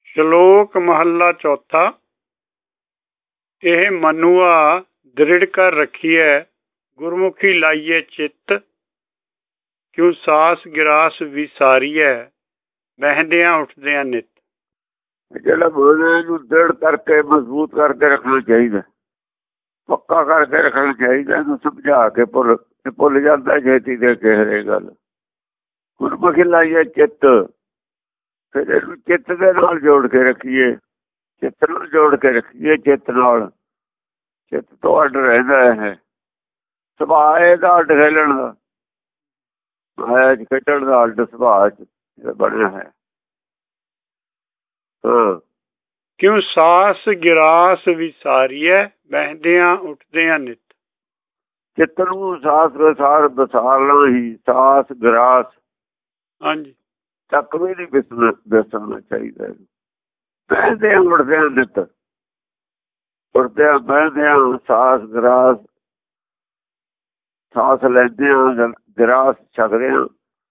ਸ਼ਲੋਕ ਮਹੱਲਾ ਚੌਥਾ। ਇਹ ਮਨੁਆ ਦ੍ਰਿੜ ਕਰ ਰੱਖੀਐ, ਗੁਰਮੁਖੀ ਲਾਈਏ ਚਿੱਤ। ਕਿਉ ਸਾਸ ਗਿਰਾਸ ਵਿਸਾਰੀਐ, ਬਹਿੰਦਿਆਂ ਉੱਠਦਿਆਂ ਨਿਤ। ਜਿਹੜਾ ਮਨ ਨੂੰ ਦ੍ਰਿੜ ਕਰਕੇ ਮਜ਼ਬੂਤ ਕਰਕੇ ਰੱਖਣਾ ਚਾਹੀਦਾ, ਪੱਕਾ ਕਰਕੇ ਰੱਖਣਾ ਚਾਹੀਦਾ। ਇਹਨੂੰ ਸਮਝਾ ਕੇ ਭੁੱਲ ਜਾਂਦਾ ਛੇਤੀ ਦੇ ਕੇ ਹਰੇ ਗੱਲ। ਗੁਰਮੁਖੀ ਲਾਈਏ ਚਿੱਤ, ਫਿਰ ਇਹਨੂੰ ਚਿੱਤ ਦੇ ਨਾਲ ਜੋੜ ਕੇ ਰੱਖੀਏ, ਚਿੱਤ ਨੂੰ ਜੋੜ ਕੇ ਰੱਖੀਏ। ਚਿੱਤ ਨਾਲ, ਚਿੱਤ ਤੋਂ ਅੱਡ ਰਹਿੰਦਾ ਹੈ ਸੁਭਾਅ ਇਹਦਾ, ਅੱਡ ਖੇਲਣ ਦਾ, ਮਾਇਆ ਚ ਖੇਡਣ ਦਾ ਅੱਡ ਸੁਭਾਅ ਚ ਬਣਿਆ ਹੈ। ਕਿਉ ਸਾਸ ਗਿਰਾਸ ਵਿਸਾਰੀਐ, ਬਹਿੰਦਿਆਂ ਉੱਠਦਿਆਂ ਨਿਤ। ਚਿੱਤ ਨੂੰ ਸਾਸ ਵਿਸਾਰਨਾ ਹੀ, ਸਾਸ ਗਿਰਾਸ ਹਾਂਜੀ ਤੱਕ ਵੀ ਨਹੀਂ ਵਿਸਰਨਾ ਚਾਹੀਦਾ। ਬਹਿੰਦਿਆਂ ਉੱਠਦਿਆਂ ਨਿਤ, ਉੱਠਦਿਆਂ ਬਹਿੰਦਿਆਂ ਸਾਸ ਗਿਰਾਸ, ਸਾਸ ਲੈਂਦਿਆਂ ਗਿਰਾਸ ਛਕਦਿਆਂ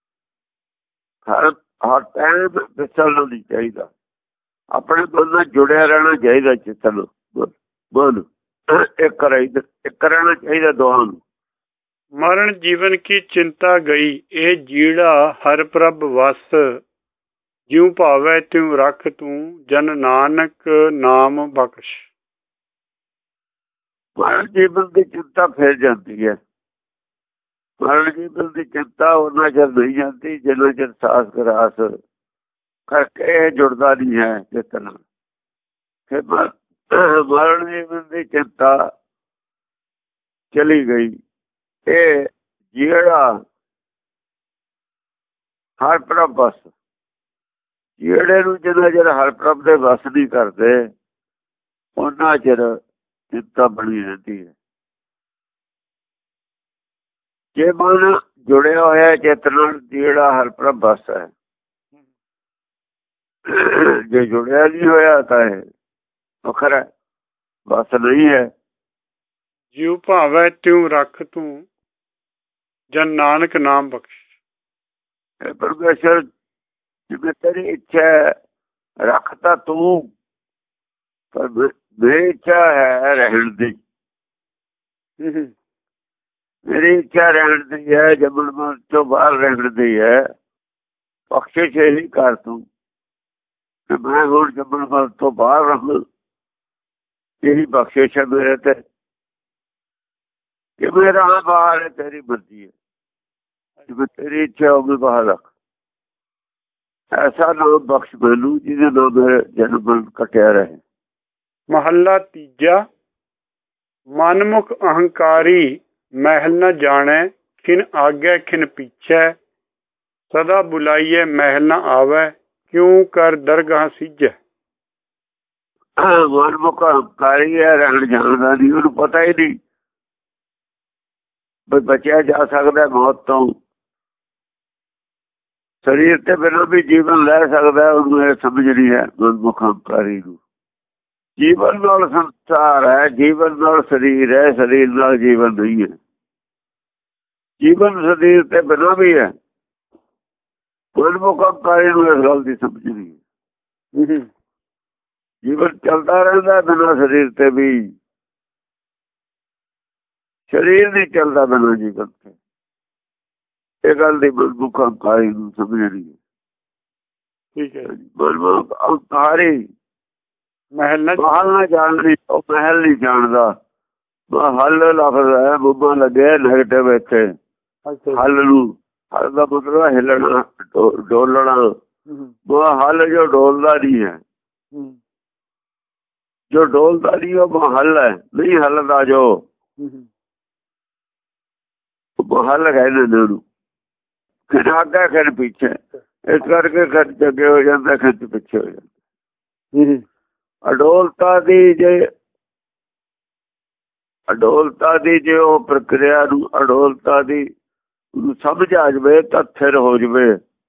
ਹਰ ਟਾਈਮ ਵਿਸਰਨਾ ਨਹੀਂ ਚਾਹੀਦਾ। ਆਪਣੇ ਮਨ ਨਾਲ ਜੁੜਿਆ ਰਹਿਣਾ ਚਾਹੀਦਾ। ਚਿੱਤ ਨੂੰ ਮਨ ਇੱਕ ਰਹਿਣਾ ਚਾਹੀਦਾ ਦੋਹਾਂ ਨੂੰ। ਮਰਨ ਜੀਵਨ ਕੀ ਚਿੰਤਾ ਗਈ, ਇਹ ਜੀੜਾ ਹਰ ਪ੍ਰਭ ਵਸ। ਜਿਉ ਭਾਵੈ ਤਿਉ ਰਖ ਤੂੰ, ਜਨ ਨਾਨਕ ਨਾਮ ਬਖਸ਼। ਮਰਨ ਜੀਵਨ ਦੀ ਚਿੰਤਾ ਫਿਰ ਜਾਂਦੀ ਹੈ। ਮਰਨ ਜੀਵਨ ਦੀ ਚਿੰਤਾ ਉਹਨਾਂ ਚਿਰ ਨਹੀਂ ਜਾਂਦੀ ਜਿੰਨਾ ਚਿਰ ਸਾਸ ਗਰਾਸ ਕਰਕੇ ਜੁੜਦਾ ਨਹੀਂ ਹੈ ਚਿੱਤ ਨਾਲ। ਫਿਰ ਮਰਨ ਜੀਵਨ ਦੀ ਚਿੰਤਾ ਚਲੀ ਗਈ। ਇਹ ਜਿਹੜਾ ਹਰ ਪ੍ਰਭ ਬਸ, ਜਿਹੜੇ ਨੂੰ ਜਿੰਨਾ ਚਿਰ ਹਰ ਪ੍ਰਭ ਦੇ ਵਸ ਨਹੀਂ ਕਰਦੇ ਉਹਨਾਂ ਚਿਰ ਚਿੰਤਾ ਬਣੀ ਰਹਿੰਦੀ ਹੈ। ਜੇ ਮਨ ਜੁੜਿਆ ਹੋਇਆ ਚਿੱਤ ਨਾਲ, ਜਿਹੜਾ ਹਰ ਪ੍ਰਭ ਬਸ ਹੈ। ਜੇ ਜੁੜਿਆ ਨਹੀਂ ਹੋਇਆ ਤਾਂ ਇਹ ਵੱਖਰਾ ਬਸ ਨਹੀਂ ਹੈ। ਜਿਉ ਭਾਵੈ ਤਿਉ ਰਖ ਤੂੰ, ਜਨ ਨਾਨਕ ਨਾਮ ਬਖਸ਼। ਪਰਮੇਸ਼ਰ ਜਿਵੇਂ ਤੇਰੀ ਇੱਛਾ ਰੱਖਤਾ ਤੂੰ, ਪਰ ਮੇਰੀ ਇੱਛਾ ਹੈ ਰਹਿਣ ਦੀ। ਮੇਰੀ ਇੱਛਾ ਰਹਿਣ ਦੀ ਹੈ, ਜੰਮਣ ਮਰਨ ਤੋਂ ਬਾਹਰ ਰਹਿਣ ਦੀ ਹੈ। ਬਖਸ਼ਿਸ਼ ਇਹੀ ਕਰ ਤੂੰ ਕਿ ਮੈਂ ਹੁਣ ਜੰਮਣ ਮਰਨ ਤੋਂ ਬਾਹਰ ਰਹਾਂ। ਇਹੀ ਬਖਸ਼ਿਸ਼ ਹੈ ਮੇਰੇ ਤੇ ਕਿ ਮੇਰਾ ਬਾਹਰ ਹੈ, ਤੇਰੀ ਮਰਜ਼ੀ ਹੈ। ਜਿਵੇਂ ਤੇਰੀ ਇੱਛਾ ਹੋਵੇ ਬਾਹਰ ਰੱਖ। ਐਸਾ ਨਾਮ ਬਖਸ਼ ਮੈਨੂੰ ਜਿਹਦੇ ਨਾਲ ਮੇਰੇ ਜਨਮ ਕੱਟਿਆ ਰਹੇ। ਮਹੱਲਾ ਤੀਜਾ। ਮਨਮੁਖ ਅਹੰਕਾਰੀ ਮਹਿਲ ਨ ਜਾਣੈ, ਖਿਨ ਆਗੈ ਖਿਨ ਪਿੱਛੈ। ਸਦਾ ਬੁਲਾਈਏ ਮਹਿਲ ਨ ਆਵੈ, ਕਿਉ ਕਰ ਦਰਗਾਹ ਸਿੱਝੈ। ਮਨਮੁਖ ਅਹੰਕਾਰੀ ਹੈ, ਰਹਿਣ ਜਾਣਦਾ ਨਹੀਂ, ਉਹਨੂੰ ਪਤਾ ਹੀ ਨਹੀਂ ਵੀ ਬਚਿਆ ਜਾ ਸਕਦਾ ਮੌਤ ਤੋਂ। ਸਰੀਰ ਤੇ ਬਿਨਾਂ ਵੀ ਜੀਵਨ ਲੈ ਸਕਦਾ, ਉਹਨੂੰ ਇਹ ਸਮਝ ਨਹੀਂ ਹੈ ਮਨਮੁਖ ਅਹੰਕਾਰੀ ਨੂੰ। ਜੀਵਨ ਨਾਲ ਸੰਸਾਰ ਹੈ, ਜੀਵਨ ਨਾਲ ਸਰੀਰ ਹੈ, ਸਰੀਰ ਨਾਲ ਜੀਵਨ ਨਹੀਂ ਹੈ। ਜੀਵਨ ਸਰੀਰ ਤੇ ਬਿਨਾਂ ਵੀ ਹੈ। ਮਨਮੁਖ ਅਹੰਕਾਰੀ ਨੂੰ ਇਸ ਗੱਲ ਦੀ ਸਮਝ ਨਹੀਂ ਹੈ। ਜੀਵਨ ਚੱਲਦਾ ਰਹਿੰਦਾ ਬਿਨਾਂ ਸਰੀਰ ਤੇ ਵੀ, ਸਰੀਰ ਨਹੀਂ ਚੱਲਦਾ ਬਿਨਾਂ ਜੀਵਨ ਤੇ। ਇਹ ਗੱਲ ਦੀ ਮਨਮੁਖ ਅਹੰਕਾਰੀ ਨੂੰ ਸਮਝ ਨਹੀਂ ਹੈ। ਠੀਕ ਹੈ। ਮਨਮੁਖ ਅਹੰਕਾਰੀ ਮਹਿਲ ਨਾ ਜਾਣਦੀ, ਉਹ ਮਹਿਲ ਨਹੀਂ ਜਾਣਦਾ। ਹੱਲ ਲਫ਼ਜ਼ ਹੈ, ਬੁੱਬਾ ਲੱਗਿਆ ਨੈਗੇਟਿਵ ਇੱਥੇ। ਹੱਲ ਨੂੰ, ਹੱਲ ਦਾ ਮਤਲਬ ਹਿੱਲਣਾ, ਡੋਲਣਾ। ਹੱਲ ਜੋ ਡੋਲਦਾ ਨਹੀਂ ਹੈ, ਜੋ ਡੋਲਦਾ ਨਹੀਂ ਉਹ ਹੱਲ ਹੈ। ਨਹੀਂ ਹੱਲਦਾ ਜੋ ਹੱਲ ਕਹਿੰਦੇ ਨੇ ਉਹਨੂੰ। ਖਿਨ ਆਗਾ ਖਿਨ ਪਿੱਛੇ, ਇਸ ਕਰਕੇ ਖਿੱਚ ਅੱਗੇ ਹੋ ਜਾਂਦਾ, ਖਿੱਚ ਪਿੱਛੇ ਹੋ ਜਾਂਦਾ। ਅਡੋਲਤਾ ਦੀ ਜੇ ਉਹ ਪ੍ਰਕਿਰਿਆ ਨੂੰ, ਅਡੋਲਤਾ ਦੀ ਸਮਝ ਆ ਜਾਵੇ ਤਾਂ ਥਿਰ ਹੋ ਜਾਵੇ।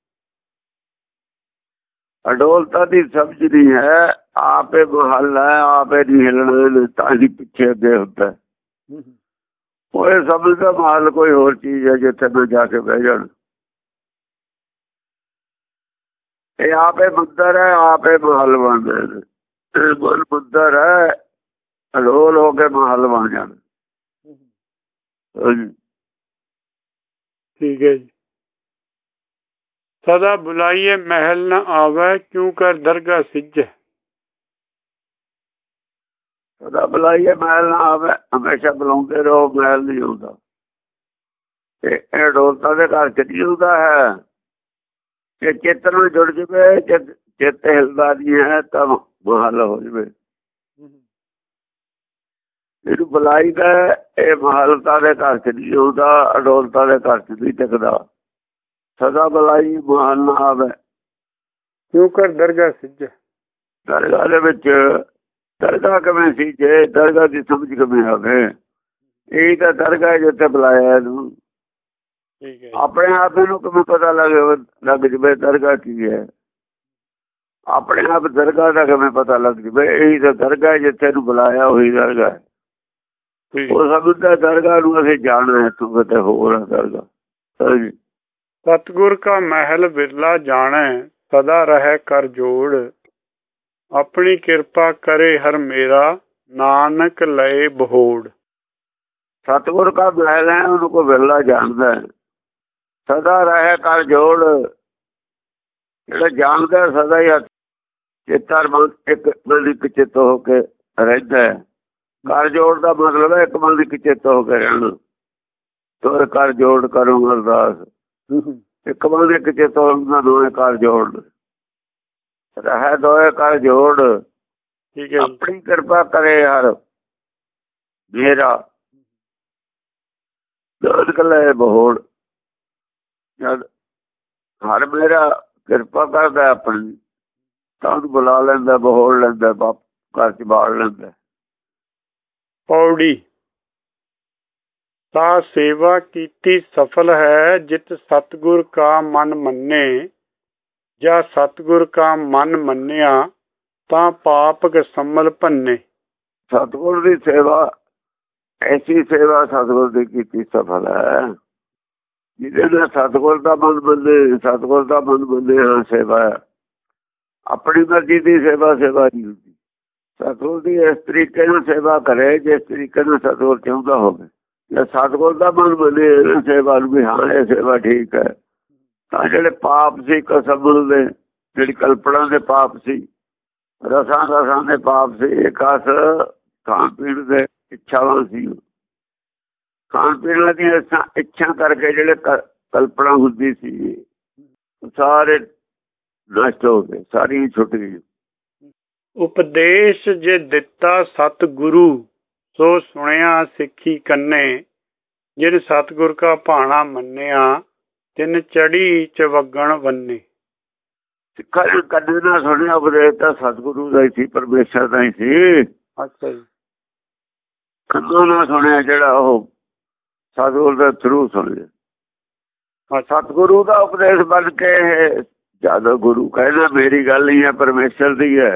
ਅਡੋਲਤਾ ਦੀ ਸਮਝ ਨਹੀਂ ਹੈ, ਆਪੇ ਮਹੱਲ ਹੈ, ਆਪੇ ਨਹੀਂ ਹਿੱਲਣਾ, ਤਾਂ ਹੀ ਪਿੱਛੇ ਅੱਗੇ ਹੁੰਦਾ। ਉਹ ਇਹ ਸਮਝਦਾ ਮਹੱਲ ਕੋਈ ਹੋਰ ਚੀਜ਼ ਹੈ ਜਿੱਥੇ ਮੈਂ ਜਾ ਕੇ ਬਹਿ ਜਾਣ। ਇਹ ਆਪੇ ਮੰਦਰ ਹੈ, ਆਪੇ ਮਹਲ ਬਣਦੇ ਨੇ। ਮਨ ਮੰਦਰ ਹੈ, ਅਲੋਲ ਹੋ ਕੇ ਮਹਲ ਬਣ ਜਾਣ। ਠੀਕ ਹੈ ਜੀ। ਸਦਾ ਬੁਲਾਈਏ ਮਹਿਲ ਨ ਆਵੈ, ਕਿਉ ਕਰ ਦਰਗਾਹ ਸਿੱਜੈ। ਸਦਾ ਬੁਲਾਈਏ ਮਹਿਲ ਨਾ ਆਵੇ, ਹਮੇਸ਼ਾ ਬੁਲਾਉਂਦੇ ਰਹੋ, ਮਹਿਲ ਨਹੀਂ ਆਉਂਦਾ। ਇਹ ਡੋਲਤਾ ਦੇ ਘਰ ਚ ਨਹੀਂ ਹੁੰਦਾ ਹੈ ਕਿ ਚਿੱਤ ਨਾਲ ਜੁੜ ਜਾਵੇ, ਚਿੱਤ ਹਿਲਦਾ ਨਹੀਂ ਹੈ ਤਾਂ ਮਹਲ ਹੋ ਜਾਵੇ। ਇਹਨੂੰ ਬੁਲਾਈ ਦਾ ਇਹ ਮਹਲਤਾ ਦੇ ਘਰ ਚ ਨਹੀਂ ਆਉਂਦਾ, ਅਡੋਲਤਾ ਦੇ ਘਰ ਚ ਨਹੀਂ ਟਿਕਦਾ। ਸਦਾ ਬੁਲਾਈ ਮਹਲ ਨਾ ਆਵੇ, ਕਿਉਂ ਕਰ ਦਰਗਾਹ ਸਿੱਜੈ। ਦਰਗਾਹ ਦੇ ਵਿੱਚ ਦਰਗਾਹ ਕਿਵੇਂ ਸੀ ਜੇ ਦਰਗਾਹ ਦੀ ਸਮਝ ਕਿਵੇਂ ਆਵੇ। ਇਹ ਤਾਂ ਦਰਗਾਹ ਜਿੱਥੇ ਬੁਲਾਇਆ ਇਹਨੂੰ, ਆਪਣੇ ਆਪ ਨੂੰ ਕਿਵੇਂ ਪਤਾ ਲੱਗ ਜਵੇ ਦਰਗਾਹ ਕੀ ਹੈ। ਆਪਣੇ ਆਪ ਦਰਗਾਹ ਦਾ ਕਿਵੇਂ ਪਤਾ ਲੱਗ ਜਵੇ। ਇਹੀ ਤਾਂ ਦਰਗਾਹ ਜਿੱਥੇ ਇਹਨੂੰ ਬੁਲਾਇਆ ਉਹੀ ਦਰਗਾਹ ਹੈ। ਉਹ ਸਮਝਦਾ ਦਰਗਾਹ ਨੂੰ ਅਸੀਂ ਜਾਣਾ ਹੈ, ਤੂੰ ਕਿਤੇ ਹੋਰ ਹੈ ਦਰਗਾਹ। ਸਤਿਗੁਰ ਕਾ ਮਹਿਲ ਬਿਰਲਾ ਜਾਣੈ, ਸਦਾ ਰਹਿ ਕਰ ਜੋੜ। ਆਪਣੀ ਕਿਰਪਾ ਕਰੇ ਹਰ ਮੇਰਾ, ਨਾਨਕ ਲਏ ਬਹੋੜ। ਸਤਿਗੁਰ ਕਾ ਮਹਿਲ ਹੈ, ਉਹਨੂੰ ਕੋ ਬਿਰਲਾ ਜਾਣਦਾ, ਸਦਾ ਰਹਿ ਕਰ ਜੋੜ। ਜਿਹੜਾ ਜਾਣਦਾ ਸਦਾ ਹੀ ਚੇਤਰ ਇੱਕ ਮਨ ਇੱਕ ਚਿੱਤ ਹੋ ਕੇ ਰਹਿੰਦਾ। ਕਰ ਜੋੜ ਦਾ ਮਤਲਬ ਹੈ ਇੱਕ ਮਨ ਇੱਕ ਚਿੱਤ ਹੋ ਕੇ ਰਹਿਣਾ। ਤੋਰ ਕਰ ਜੋੜ ਕਰੂੰ ਅਰਦਾਸ, ਇੱਕ ਮਨ ਇੱਕ ਚਿੱਤ ਹੋਣਾ, ਦੋਵੇਂ ਕਰ ਜੋੜ ਰਹਿ, ਦੋਏ ਕਰ ਜੋੜ। ਆਪਣੀ ਕਿਰਪਾ ਕਰੇ ਹਰ ਮੇਰਾ, ਨਾਨਕ ਲਏ ਬਹੋੜ। ਜਦ ਹਰ ਮੇਰਾ ਕਿਰਪਾ ਕਰਦਾ ਆਪਣੀ ਤਾਂ ਉਹਨੂੰ ਬੁਲਾ ਲੈਂਦਾ, ਬਹੋੜ ਲੈਂਦਾ, ਘਰ ਚ ਬਾੜ ਲੈਂਦਾ। ਪੌੜੀ। ਤਾ ਸੇਵਾ ਕੀਤੀ ਸਫਲ ਹੈ, ਜਿਤ ਸਤਿਗੁਰ ਕਾ ਮਨ ਮੰਨੇ। ਜਾਂ ਸਤਿਗੁਰ ਕਾ ਮਨ ਮੰਨਿਆ, ਤਾਂ ਪਾਪ ਸੰਮਲ ਭੰਨੇ। ਸਤਿਗੁਰ ਦੀ ਸੇਵਾ, ਐਸੀ ਸੇਵਾ ਸਤਿਗੁਰ ਦੀ ਕੀਤੀ ਸਫਲ ਹੈ ਜਿਹਦੇ ਨਾਲ ਸਤਿਗੁਰ ਦਾ ਮਨ ਮੰਨੇ। ਸਤਿਗੁਰ ਦਾ ਮਨ ਮੰਨੇ ਹਾਂ ਸੇਵਾ ਹੈ। ਆਪਣੀ ਮਰਜ਼ੀ ਦੀ ਸੇਵਾ ਨਹੀਂ ਹੁੰਦੀ। ਸਤਿਗੁਰ ਦੀ ਇਸ ਤਰੀਕੇ ਨਾਲ ਸੇਵਾ ਕਰੇ ਜਿਸ ਤਰੀਕੇ ਨਾਲ ਸਤਿਗੁਰ ਚਾਹੁੰਦਾ ਹੋਵੇ। ਜੇ ਸਤਿਗੁਰ ਦਾ ਮਨ ਮੰਨੇ ਸੇਵਾ ਨੂੰ ਵੀ ਹਾਂ ਇਹ ਸੇਵਾ ਠੀਕ ਹੈ, ਤਾਂ ਜਿਹੜੇ ਪਾਪ ਸੀ ਕਸਮ ਦੇ, ਜਿਹੜੀ ਕਲਪਨਾ ਦੇ ਪਾਪ ਸੀ, ਰਸਾਂ ਦੇ ਪਾਪ ਸੀ, ਕਸ ਖਾਣ ਪੀਣ ਦੇ ਇੱਛਾਵਾਂ ਸੀ, ਖਾਣ ਪੀਣ ਦੀਆਂ ਇੱਛਾ ਕਰਕੇ ਜਿਹੜੇ ਕਲਪਨਾ ਹੁੰਦੀ ਸੀ ਸਾਰੇ ਨਸ਼ਟ ਹੋ ਗਏ, ਸਾਰੀ ਛੁੱਟ ਗਈ। ਉਪਦੇਸ਼ ਜੇ ਦਿੱਤਾ ਸਤਿਗੁਰੂ, ਸੋ ਸੁਣਿਆ ਸਿੱਖੀ ਕੰਨੇ। ਜਿਨ ਸਤਿਗੁਰ ਕਾ ਭਾਣਾ ਮੰਨਿਆ, ਤਿਨ ਚੜੀ ਚਵਗਣ ਬੰਨੇ। ਸਿੱਖਾਂ ਨੇ ਕੰਨੇ ਨਾਲ ਸੁਣਿਆ ਉਪਦੇਸ਼ ਤਾਂ ਸਤਿਗੁਰੂ ਦਾ ਹੀ ਸੀ, ਪਰਮੇਸ਼ਰ ਦਾ ਹੀ ਸੀ। ਅੱਛਾ ਜੀ। ਕੰਨਾਂ ਨਾਲ ਸੁਣਿਆ ਜਿਹੜਾ ਉਹ ਸਤਿਗੁਰੂ ਦੇ ਥਰੂ ਸੁਣਿਆ। ਸਤਿਗੁਰੂ ਦਾ ਉਪਦੇਸ਼ ਬਣ ਕੇ ਜਦੋਂ ਗੁਰੂ ਕਹਿੰਦਾ ਮੇਰੀ ਗੱਲ ਨਹੀਂ ਹੈ ਪਰਮੇਸ਼ਰ ਦੀ ਹੈ,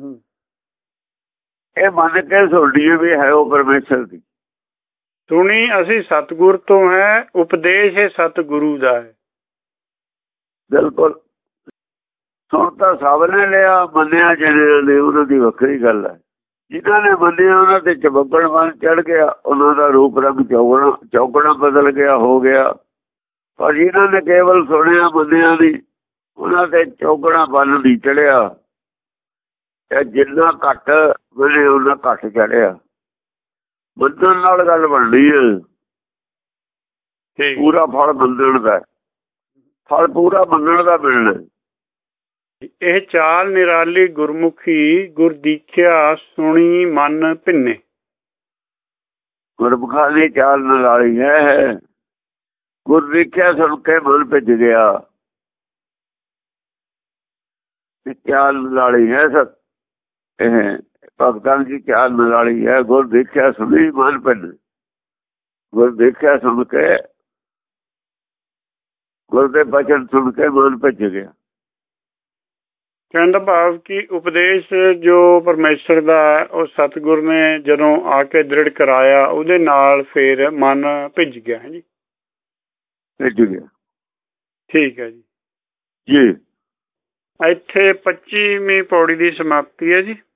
ਇਹ ਮੰਨ ਕੇ ਸੁਣਨੀ ਵੀ ਹੈ ਉਹ ਪਰਮੇਸ਼ਰ ਦੀ। ਸੁਣੀ ਅਸੀਂ ਸਤਿਗੁਰ ਤੋਂ ਹੈ, ਉਪਦੇਸ਼ ਇਹ ਸਤਿਗੁਰੂ ਦਾ ਹੈ। ਬਿਲਕੁਲ। ਸੁਣ ਤਾਂ ਸਭ ਨੇ ਲਿਆ, ਮੰਨਿਆ ਜਿਹੜੇ ਨੇ ਉਹਨਾਂ ਦੀ ਵੱਖਰੀ ਗੱਲ ਹੈ। ਜਿਨ੍ਹਾਂ ਨੇ ਮੰਨਿਆ ਉਹਨਾਂ ਤੇ ਚਬੱਗਣ ਬਣ ਚੜ ਗਿਆ, ਉਹਨਾਂ ਦਾ ਰੂਪ ਰੰਗ ਚੌਗਣਾ ਬਦਲ ਗਿਆ, ਹੋ ਗਿਆ। ਪਰ ਜਿਨ੍ਹਾਂ ਨੇ ਕੇਵਲ ਸੁਣਿਆ ਮੰਨਿਆ ਨਹੀਂ, ਉਹਨਾਂ ਤੇ ਚੌਗਣਾ ਬਣ ਨਹੀਂ ਚੜਿਆ। ਜਿੰਨਾ ਘੱਟ ਮਿਲੇ ਉਹਨਾਂ ਘੱਟ ਚੜਿਆ। ਮੰਨਣ ਨਾਲ ਗੱਲ ਬਣਨੀ ਹੈ, ਪੂਰਾ ਫਲ ਮੰਨਣ ਦਾ, ਫਲ ਪੂਰਾ ਮੰਨਣ ਦਾ ਮਿਲਣਾ। ਇਹ ਚਾਲ ਨਿਰਾਲੀ ਗੁਰਮੁਖੀ, ਗੁਰ ਦੀਖਿਆ ਸੁਣੀ ਮਨ ਭਿੰਨੇ। ਗੁਰਮੁਖਾਂ ਦੀ ਚਾਲ ਨਿਰਾਲੀ ਹੈ, ਗੁਰ ਦੀਖਿਆ ਸੁਣ ਕੇ ਮਨ ਭਿੱਜ ਗਿਆ। ਚਾਲ ਨਿਰਾਲੀ ਹੈ ਸਤ, ਇਹ ਭਗਤਾਂ ਦੀ ਚਾਲ ਨਿਰਾਲੀ ਹੈ। ਗੁਰ ਦੇਖਿਆ ਸੁਣੀ ਮਨ ਭਿੰਨ। ਗੁਰ ਦੇਖਿਆ ਸੁਣ ਕੇ, ਗੁਰ ਦੇ ਬਚਨ ਸੁਣ ਕੇ ਮਨ ਭਿੱਜ ਗਿਆ। ਕਹਿਣ ਦਾ ਭਾਵ ਕਿ ਉਪਦੇਸ਼ ਜੋ ਪਰਮੇਸ਼ਰ ਦਾ ਉਹ ਸਤਿਗੁਰ ਨੇ ਜਦੋਂ ਆ ਕੇ ਦ੍ਰਿੜ ਕਰਾਇਆ, ਉਹਦੇ ਨਾਲ ਫੇਰ ਮਨ ਭਿੱਜ ਗਿਆ ਹੈ ਜੀ। ਭਿੱਜ ਗਿਆ। ਠੀਕ ਹੈ ਜੀ। ਜੀ। ਇੱਥੇ 25ਵੀਂ ਪੌੜੀ ਦੀ ਸਮਾਪਤੀ ਹੈ ਜੀ।